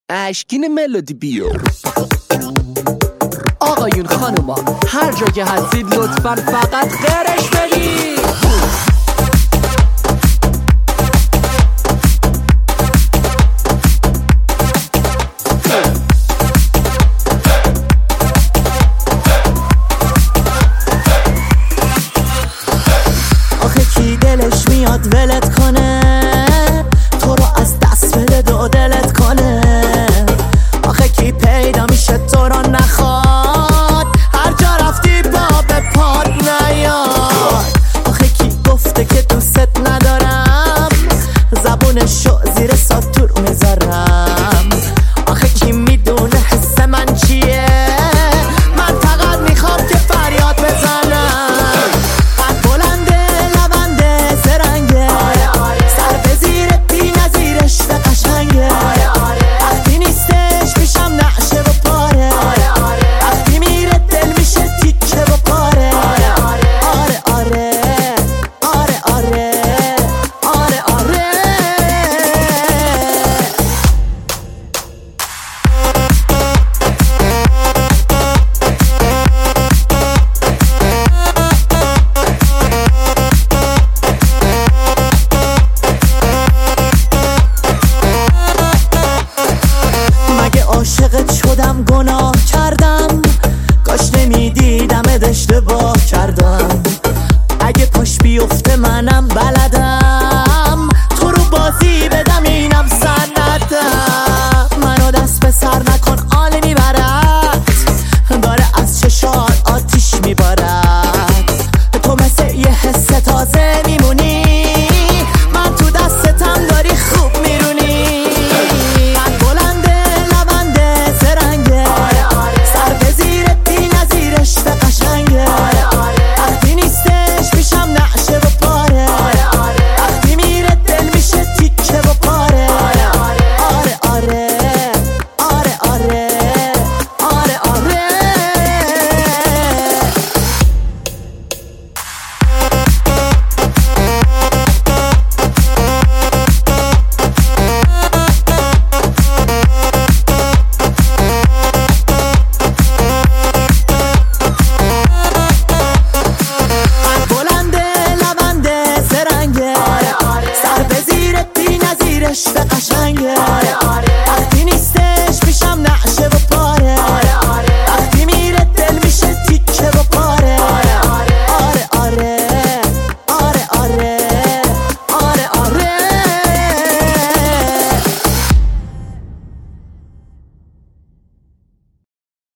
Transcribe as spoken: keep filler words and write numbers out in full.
اشکین ملودی بیو. آقایون خانوما هر جا که هستید لطفاً فقط غرش بدید. آخه کی دلش میاد ولت کنه، تو رو از دست بده و دلت کنه. آخه کی پیدا میشه تو رو نخواد،